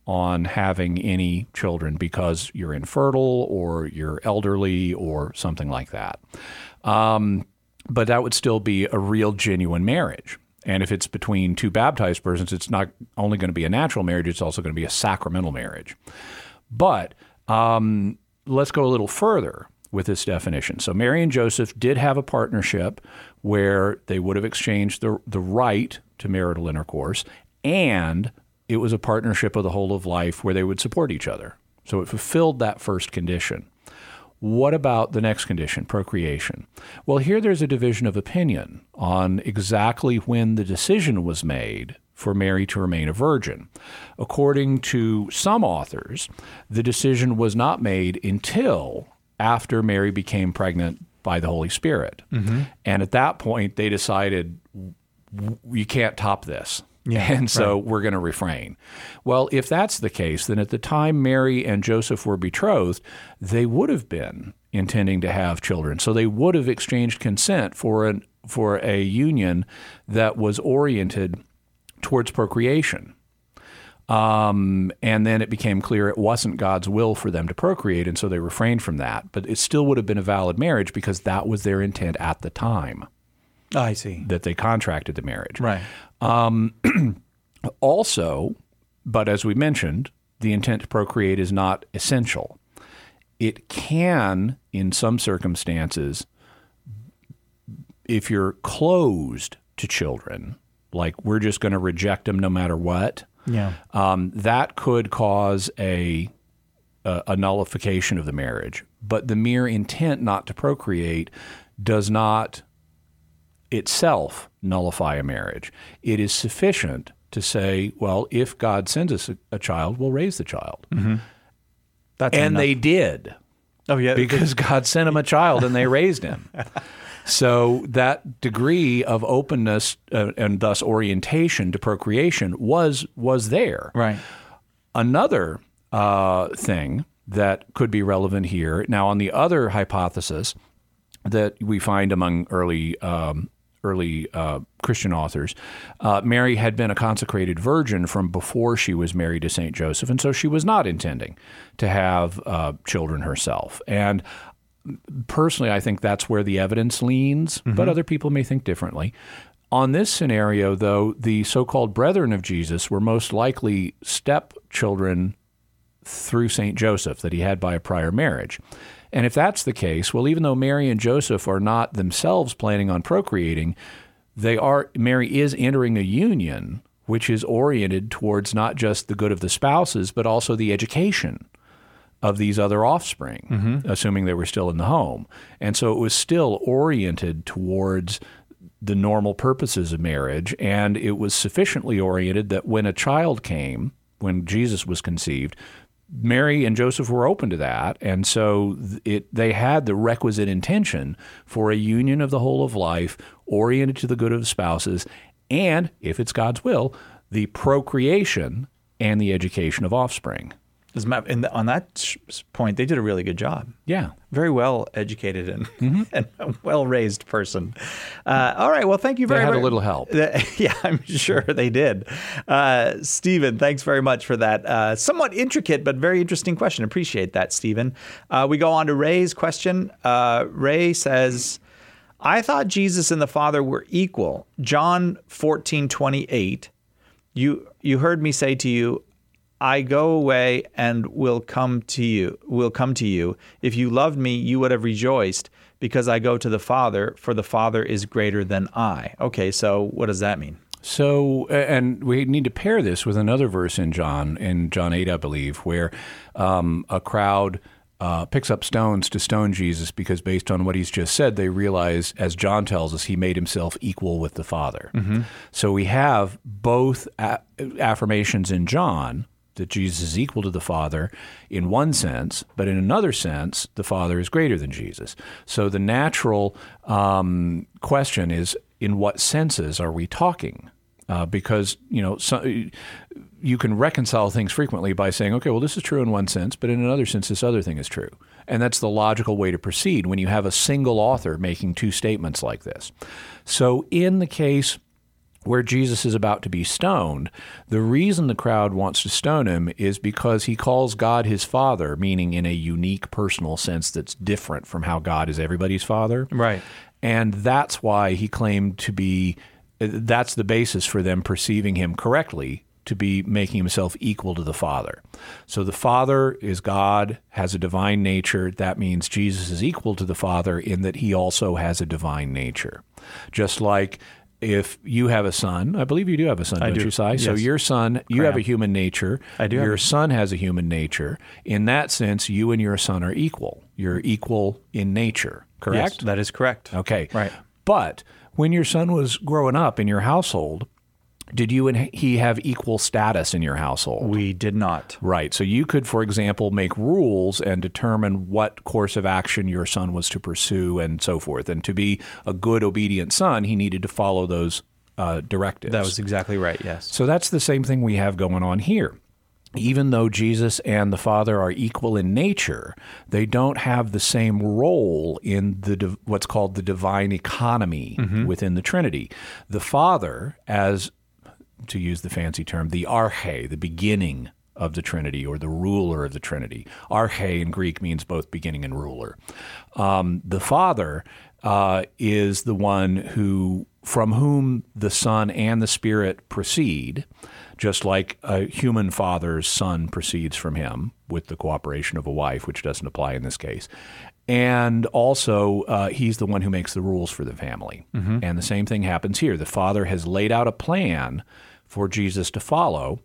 on having any children because you're infertile or you're elderly or something like that. Um, but that would still be a real, genuine marriage. And if it's between two baptized persons, it's not only going to be a natural marriage, it's also going to be a sacramental marriage. But um, let's go a little further with this definition. So Mary and Joseph did have a partnership where they would have exchanged the, the right to marital intercourse, and it was a partnership of the whole of life where they would support each other. So it fulfilled that first condition. What about the next condition, procreation? Well, here there's a division of opinion on exactly when the decision was made for Mary to remain a virgin. According to some authors, the decision was not made until after Mary became pregnant by the Holy Spirit. Mm-hmm. And at that point, they decided, you can't top this. Yeah, and so right. we're going to refrain. Well, if that's the case, then at the time Mary and Joseph were betrothed, they would have been intending to have children. So they would have exchanged consent for an for a union that was oriented towards procreation. Um, and then it became clear it wasn't God's will for them to procreate, and so they refrained from that. But it still would have been a valid marriage because that was their intent at the time. Oh, I see. That they contracted the marriage. Right. Um, also, but as we mentioned, the intent to procreate is not essential. It can, in some circumstances, if you're closed to children, like we're just going to reject them no matter what, yeah, um, that could cause a, a a nullification of the marriage. But the mere intent not to procreate does not itself nullify a marriage. It is sufficient to say, well, if God sends us a, a child, we'll raise the child. Mm-hmm. That's and enough. They did. Oh, yeah. Because God sent him a child and they raised him. So that degree of openness uh, and thus orientation to procreation was was there. Right. Another uh, thing that could be relevant here, now on the other hypothesis that we find among early um, early uh, Christian authors, uh, Mary had been a consecrated virgin from before she was married to Saint Joseph, and so she was not intending to have uh, children herself. And personally, I think that's where the evidence leans, mm-hmm. but other people may think differently. On this scenario, though, the so-called brethren of Jesus were most likely stepchildren through Saint Joseph that he had by a prior marriage. And if that's the case, well, even though Mary and Joseph are not themselves planning on procreating, they are. Mary is entering a union which is oriented towards not just the good of the spouses, but also the education of these other offspring, mm-hmm. assuming they were still in the home. And so it was still oriented towards the normal purposes of marriage, and it was sufficiently oriented that when a child came, when Jesus was conceived, Mary and Joseph were open to that, and so it they had the requisite intention for a union of the whole of life oriented to the good of the spouses, and, if it's God's will, the procreation and the education of offspring. And on that point, they did a really good job. Yeah. Very well educated and, mm-hmm. and a well-raised person. Uh, all right. Well, thank you very much. They had a little help. Yeah, I'm sure they did. Uh, Stephen, thanks very much for that uh, somewhat intricate but very interesting question. Appreciate that, Stephen. Uh, we go on to Ray's question. Uh, Ray says, I thought Jesus and the Father were equal. John fourteen twenty-eight. You, you heard me say to you, I go away and will come to you, will come to you. If you loved me, you would have rejoiced because I go to the Father, for the Father is greater than I. Okay, so what does that mean? So, and we need to pair this with another verse in John, in John eight, I believe, where um, a crowd uh, picks up stones to stone Jesus because based on what he's just said, they realize, as John tells us, he made himself equal with the Father. Mm-hmm. So we have both a- affirmations in John that Jesus is equal to the Father in one sense, but in another sense, the Father is greater than Jesus. So the natural um, question is, in what senses are we talking? Uh, because, you know, so, you can reconcile things frequently by saying, okay, well, this is true in one sense, but in another sense, this other thing is true. And that's the logical way to proceed when you have a single author making two statements like this. So in the case where Jesus is about to be stoned, the reason the crowd wants to stone him is because he calls God his Father, meaning in a unique personal sense that's different from how God is everybody's Father. Right. And that's why he claimed to be, that's the basis for them perceiving him correctly, to be making himself equal to the Father. So the Father is God, has a divine nature. That means Jesus is equal to the Father in that he also has a divine nature. Just like if you have a son, I believe you do have a son, I don't do. you, Si? Yes. So your son, you Graham. have a human nature. I do have Your a- son has a human nature. In that sense, you and your son are equal. You're equal in nature, correct? Yes, that is correct. Okay. Right. But when your son was growing up in your household, did you and he have equal status in your household? We did not. Right. So you could, for example, make rules and determine what course of action your son was to pursue and so forth. And to be a good, obedient son, he needed to follow those uh, directives. That was exactly right, yes. So that's the same thing we have going on here. Even though Jesus and the Father are equal in nature, they don't have the same role in the div- what's called the divine economy Mhm. within the Trinity. The Father, as to use the fancy term, the arche, the beginning of the Trinity, or the ruler of the Trinity. Arche in Greek means both beginning and ruler. Um, the Father uh, is the one who, from whom the Son and the Spirit proceed, just like a human father's son proceeds from him with the cooperation of a wife, which doesn't apply in this case. And also, uh, he's the one who makes the rules for the family. Mhm. And the same thing happens here. The Father has laid out a plan for Jesus to follow,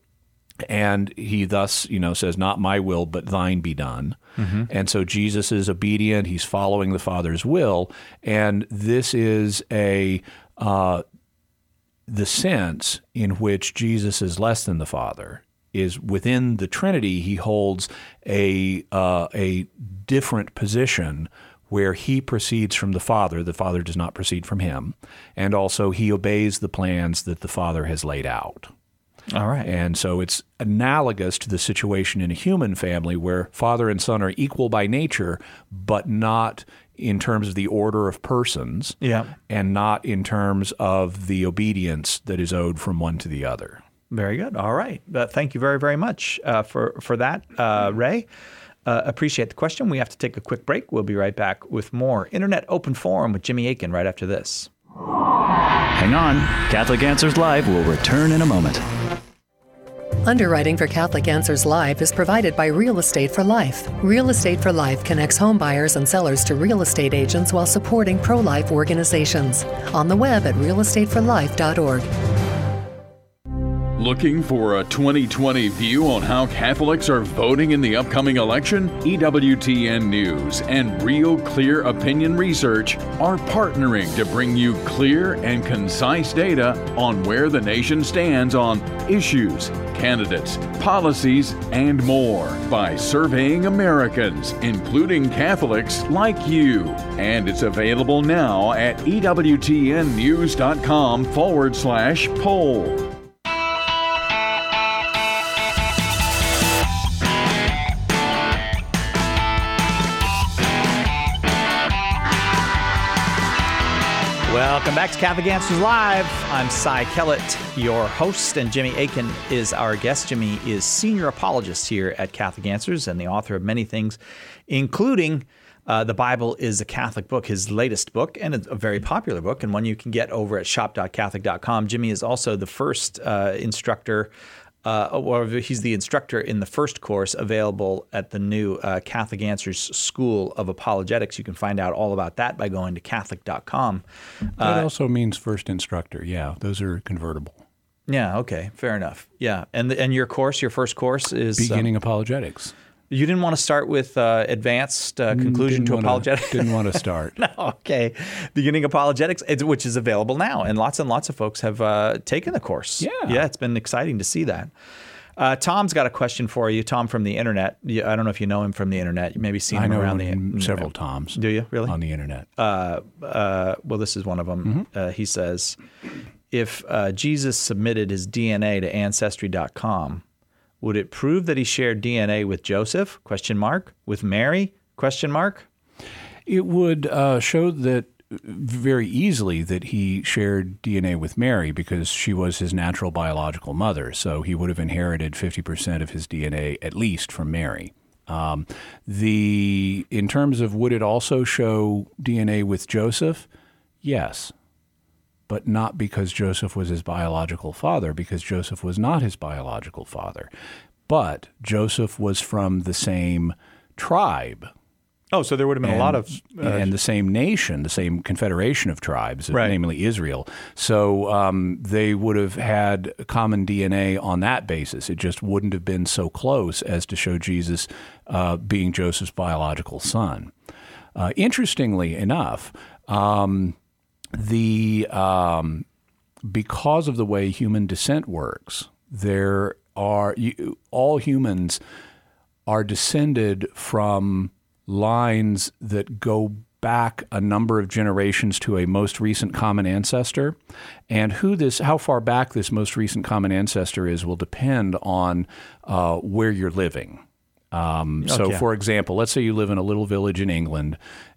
and he thus, you know, says, not my will, but thine be done. Mhm. And so Jesus is obedient. He's following the Father's will. And this is a uh, the sense in which Jesus is less than the Father is within the Trinity. He holds a uh, a different position where he proceeds from the Father. The Father does not proceed from him. And also he obeys the plans that the Father has laid out. All right. And so it's analogous to the situation in a human family where father and son are equal by nature, but not in terms of the order of persons, Yeah. and not in terms of the obedience that is owed from one to the other. Very good. All right. Uh, thank you very, very much uh, for, for that, uh, Ray. Uh, appreciate the question. We have to take a quick break. We'll be right back with more Internet Open Forum with Jimmy Akin right after this. Hang on. Catholic Answers Live will return in a moment. Underwriting for Catholic Answers Live is provided by Real Estate for Life. Real Estate for Life connects home buyers and sellers to real estate agents while supporting pro-life organizations. On the web at real estate for life dot org. Looking for a twenty twenty view on how Catholics are voting in the upcoming election? E W T N News and Real Clear Opinion Research are partnering to bring you clear and concise data on where the nation stands on issues, candidates, policies, and more by surveying Americans, including Catholics like you. And it's available now at E W T N news dot com forward slash poll. Welcome back to Catholic Answers Live. I'm Cy Kellett, your host, and Jimmy Akin is our guest. Jimmy is senior apologist here at Catholic Answers and the author of many things, including uh, The Bible is a Catholic Book, his latest book, and a, a very popular book, and one you can get over at shop dot catholic dot com. Jimmy is also the first uh, instructor Uh, or he's the instructor in the first course available at the new uh, Catholic Answers School of Apologetics. You can find out all about that by going to catholic dot com. That Uh, also means first instructor. Yeah, those are convertible. yeah, okay, fair enough. Yeah, and the, and your course, your first course is Beginning um, apologetics. You didn't want to start with uh, advanced uh, conclusion Didn't to wanna- apologetics? Didn't want to start. No, okay. Beginning Apologetics, it's- which is available now, and lots and lots of folks have uh, taken the course. Yeah. Yeah, it's been exciting to see that. Uh, Tom's got a question for you. Tom from the internet. You- I don't know if you know him from the internet. You maybe seen I him know around him the several Toms. Do you really on the internet? Uh, uh, well, this is one of them. Mm-hmm. Uh, he says, if uh, Jesus submitted his D N A to ancestry dot com, would it prove that he shared D N A with Joseph? Question mark. With Mary? Question mark. It would uh, show that very easily that he shared D N A with Mary because she was his natural biological mother. So he would have inherited fifty percent of his D N A at least from Mary. Um, the in terms of would it also show D N A with Joseph? Yes, but not because Joseph was his biological father, because Joseph was not his biological father. But Joseph was from the same tribe. Oh, so there would have been and, a lot of... Uh, and the same nation, the same confederation of tribes, right. namely Israel. So um, they would have had common D N A on that basis. It just wouldn't have been so close as to show Jesus uh, being Joseph's biological son. Uh, interestingly enough, um, the um, because of the way human descent works, there are you, all humans are descended from lines that go back a number of generations to a most recent common ancestor, and who this, how far back this most recent common ancestor is will depend on uh, where you're living. Um, so, Okay. for example, let's say you live in a little village in England.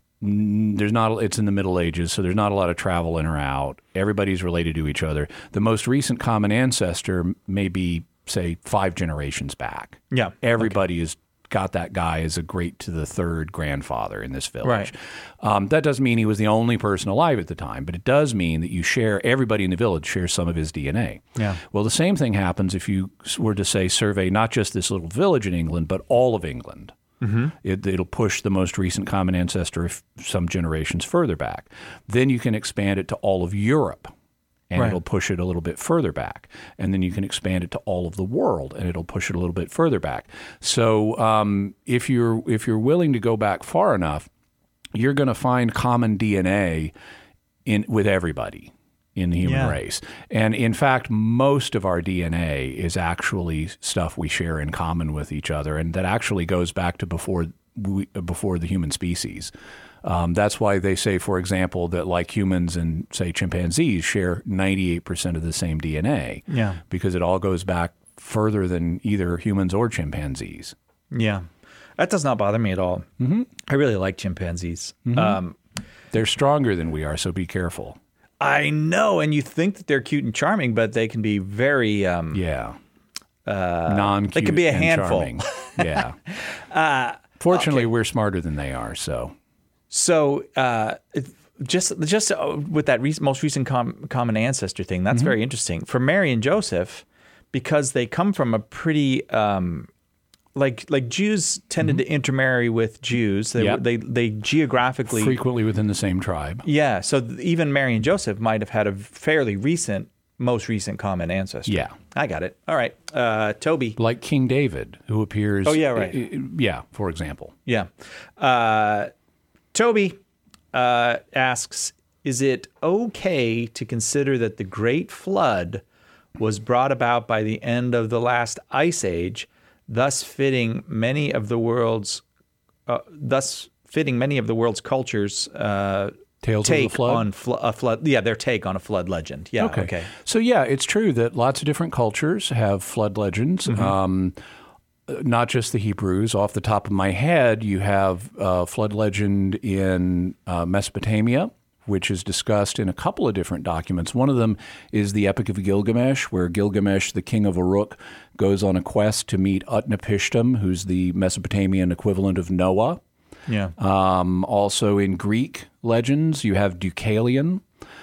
N- There's not. It's in the Middle Ages, so there's not a lot of travel in or out. Everybody's related to each other. The most recent common ancestor may be, say, five generations back. Yeah. Everybody is. Got that guy as a great to the third grandfather in this village. Right. Um, that doesn't mean he was the only person alive at the time, but it does mean that you share, everybody in the village shares some of his D N A. Yeah. Well, the same thing happens if you were to, say, survey not just this little village in England, but all of England. Mm-hmm. It, it'll push the most recent common ancestor f- some generations further back. Then you can expand it to all of Europe. And Right. it'll push it a little bit further back. And then you can expand it to all of the world, and it'll push it a little bit further back. So um, if you're if you're willing to go back far enough, you're going to find common D N A in with everybody in the human Yeah. race. And in fact, most of our D N A is actually stuff we share in common with each other, and that actually goes back to before we, before the human species. Um, that's why they say, for example, that like humans and, say, chimpanzees share ninety-eight percent of the same D N A. Yeah. Because it all goes back further than either humans or chimpanzees. Yeah. That does not bother me at all. Mm-hmm. I really like chimpanzees. Mhm. Um, They're stronger than we are, so be careful. I know, and you think that they're cute and charming, but they can be very... Um, yeah. Uh, Non-cute They can be a and handful. charming. Yeah. uh, Fortunately, okay. we're smarter than they are, so... So uh, it- just just uh, with that re- most recent com- common ancestor thing, that's Mhm. very interesting. For Mary and Joseph, because they come from a pretty... Um, like like Jews tended to intermarry with Jews. They, Yep. they they geographically... Frequently within the same tribe. Yeah, so th- even Mary and Joseph might have had a fairly recent, most recent common ancestor. Yeah. I got it. All right. Uh, Toby. Like King David, who appears... Oh, yeah, right. uh, Yeah, for example. Yeah. Uh, Toby uh, asks, is it okay to consider that the Great Flood was brought about by the end of the last ice age, thus fitting many of the world's, uh, thus fitting many of the world's cultures' uh, Tales of the take flood? on fl- a flood? Yeah, their take on a flood legend. Yeah. Okay. okay. So, yeah, it's true that lots of different cultures have flood legends. Mhm. Um, not just the Hebrews. Off the top of my head, you have a flood legend in uh, Mesopotamia, which is discussed in a couple of different documents. One of them is the Epic of Gilgamesh, where Gilgamesh, the king of Uruk, goes on a quest to meet Utnapishtim, who's the Mesopotamian equivalent of Noah. Yeah. Um, also in Greek legends, you have Deucalion.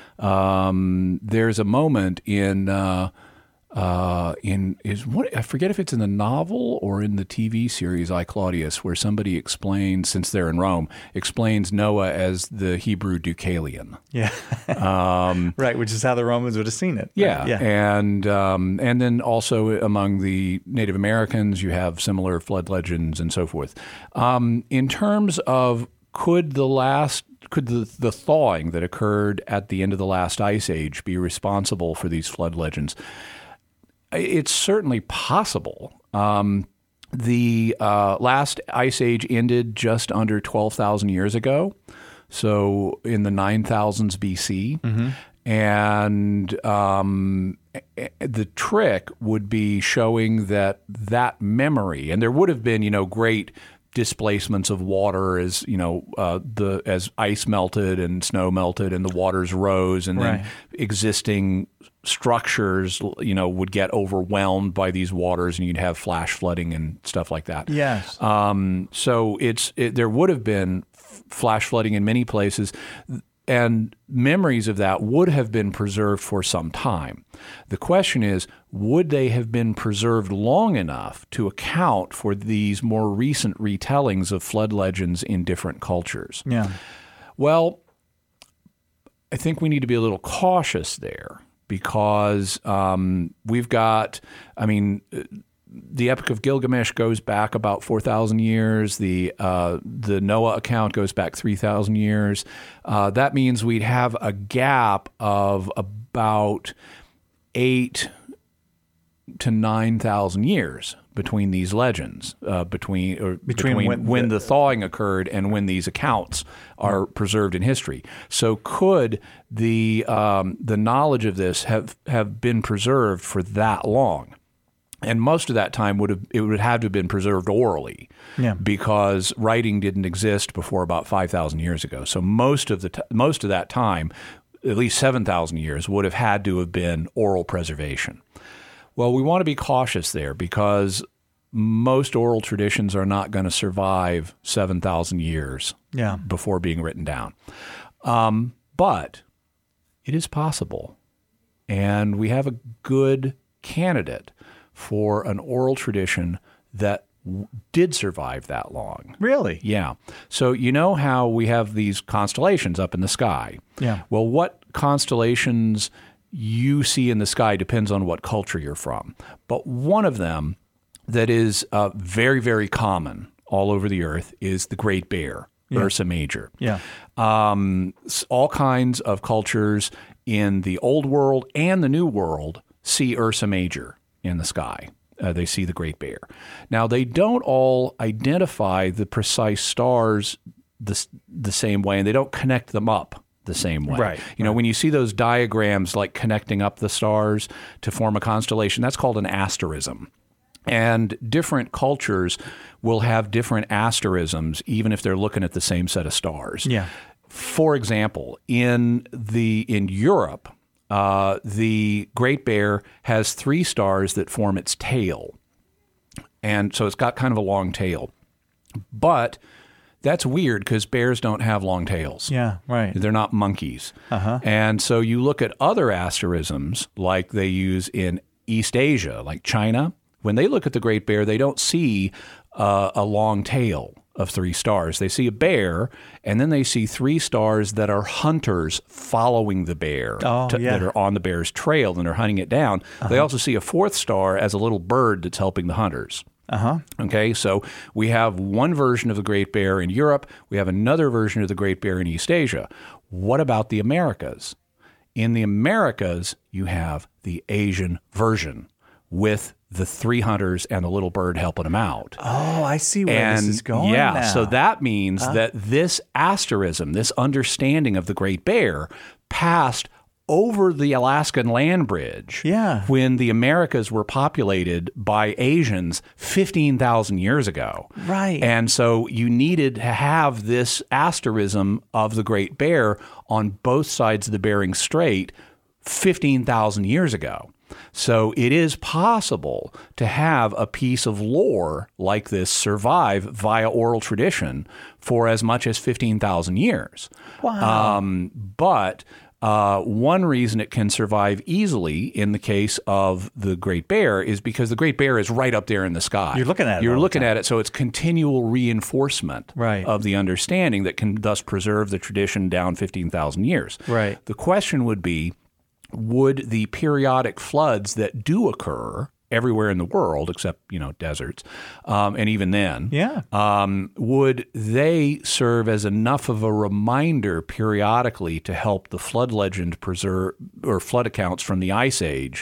Um, there's a moment in uh, uh, in is what I forget if it's in the novel or in the T V series I, Claudius, where somebody explains, since they're in Rome, explains Noah as the Hebrew Deucalion. Yeah. Um, right, which is how the Romans would have seen it. yeah, Yeah. and um, and then also among the Native Americans, you have similar flood legends and so forth. Um, in terms of could the last could the, the thawing that occurred at the end of the last ice age be responsible for these flood legends? It's certainly possible. Um, the uh, last ice age ended just under twelve thousand years ago, so in the nine thousands B C. Mhm. And um, the trick would be showing that that memory, and there would have been, you know, great displacements of water as you know uh, the as ice melted and snow melted and the waters rose, and Right. then existing structures you know would get overwhelmed by these waters, and you'd have flash flooding and stuff like that. Yes. Um, so it's it, there would have been f- flash flooding in many places. And memories of that would have been preserved for some time. The question is, would they have been preserved long enough to account for these more recent retellings of flood legends in different cultures? Yeah. Well, I think we need to be a little cautious there because um, we've got, I mean, the Epic of Gilgamesh goes back about four thousand years. The uh, the Noah account goes back three thousand years. Uh, that means we'd have a gap of about eight to nine thousand years between these legends, uh, between or Between between, when when the- the thawing occurred and when these accounts are preserved in history. So could the um, the knowledge of this have, have been preserved for that long? And most of that time would have it would have to have been preserved orally, Yeah. because writing didn't exist before about five thousand years ago. So most of the t- most of that time, at least seven thousand years, would have had to have been oral preservation. Well, we want to be cautious there because most oral traditions are not going to survive seven thousand years Yeah. before being written down. Um, but it is possible, and we have a good candidate for an oral tradition that w- did survive that long. Really? Yeah. So you know how we have these constellations up in the sky? Yeah. Well, what constellations you see in the sky depends on what culture you're from. But one of them that is uh, very, very common all over the earth is the Great Bear, Yeah. Ursa Major. Yeah. Um, s- all kinds of cultures in the Old World and the New World see Ursa Major in the sky. Uh, they see the Great Bear. Now, they don't all identify the precise stars the, s- the same way, and they don't connect them up the same way. Right, You know, when you see those diagrams like connecting up the stars to form a constellation, that's called an asterism. And different cultures will have different asterisms, even if they're looking at the same set of stars. Yeah. For example, in the in Europe, uh, the Great Bear has three stars that form its tail, and so it's got kind of a long tail. But that's weird because bears don't have long tails. Yeah, right. They're not monkeys. Uh-huh. And so you look at other asterisms like they use in East Asia, like China. When they look at the Great Bear, they don't see uh, a long tail of three stars. They see a bear, and then they see three stars that are hunters following the bear, Oh, to- yeah. that are on the bear's trail and are hunting it down. They Uh-huh. also see a fourth star as a little bird that's helping the hunters. Uh-huh. Okay, so we have one version of the Great Bear in Europe. We have another version of the Great Bear in East Asia. What about the Americas? In the Americas, you have the Asian version with the three hunters and the little bird helping them out. Oh, I see where And this is going yeah, now. so that means Huh? that this asterism, this understanding of the Great Bear, passed over the Alaskan land bridge Yeah. when the Americas were populated by Asians fifteen thousand years ago. Right. And so you needed to have this asterism of the Great Bear on both sides of the Bering Strait fifteen thousand years ago. So it is possible to have a piece of lore like this survive via oral tradition for as much as fifteen thousand years. Wow. Um, but uh, one reason it can survive easily in the case of the Great Bear is because the Great Bear is right up there in the sky. You're looking at it You're all the looking time. at it, so it's continual reinforcement Right. of the understanding that can thus preserve the tradition down fifteen thousand years. Right. The question would be, would the periodic floods that do occur everywhere in the world, except, you know, deserts, um, and even then, Yeah. um, would they serve as enough of a reminder periodically to help the flood legend preserve, or flood accounts from the Ice Age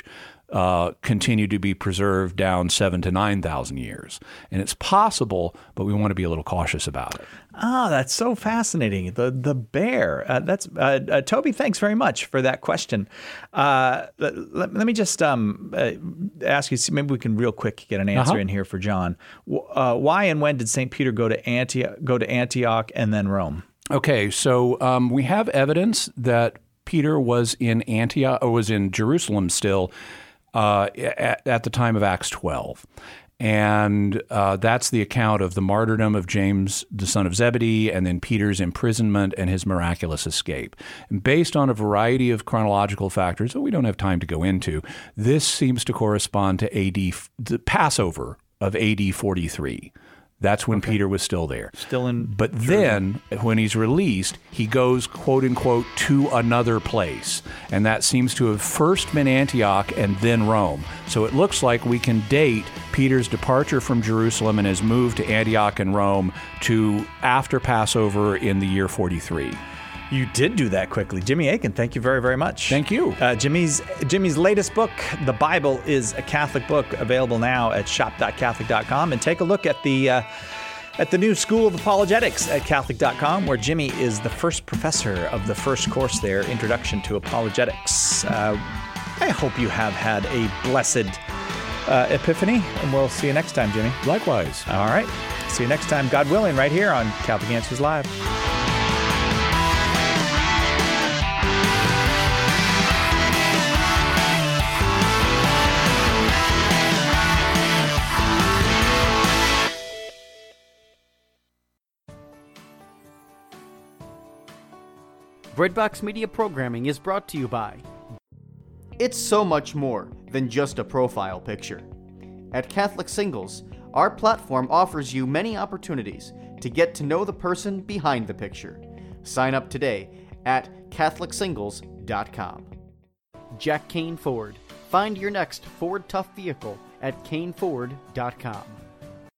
uh, continue to be preserved down seven to nine thousand years. And it's possible, but we want to be a little cautious about it. Oh, that's so fascinating. The the bear. Uh, that's uh, uh, Toby. Thanks very much for that question. Uh, let, let, let me just um, uh, ask you. See, maybe we can real quick get an answer Uh-huh. in here for John. Uh, why and when did Saint Peter go to Antioch, go to Antioch and then Rome? Okay, so um, we have evidence that Peter was in Antioch or was in Jerusalem still uh, at, at the time of Acts twelve. And uh, that's the account of the martyrdom of James, the son of Zebedee, and then Peter's imprisonment and his miraculous escape. And based on a variety of chronological factors that we don't have time to go into, this seems to correspond to A D, the Passover of A D forty-three. That's when okay. Peter was still there. Still in. But then, when he's released, he goes, quote unquote, to another place. And that seems to have first been Antioch and then Rome. So it looks like we can date Peter's departure from Jerusalem and his move to Antioch and Rome to after Passover in the year forty-three. You did do that quickly. Jimmy Akin, thank you very, very much. Thank you. Uh, Jimmy's Jimmy's latest book, The Bible is a Catholic Book, available now at shop dot catholic dot com. And take a look at the uh, at the new School of Apologetics at catholic dot com, where Jimmy is the first professor of the first course there, Introduction to Apologetics. Uh, I hope you have had a blessed uh, Epiphany, and we'll see you next time, Jimmy. Likewise. All right. See you next time, God willing, right here on Catholic Answers Live. Breadbox Media Programming is brought to you by... It's so much more than just a profile picture. At Catholic Singles, our platform offers you many opportunities to get to know the person behind the picture. Sign up today at catholic singles dot com. Jack Kane Ford. Find your next Ford Tough vehicle at kane ford dot com.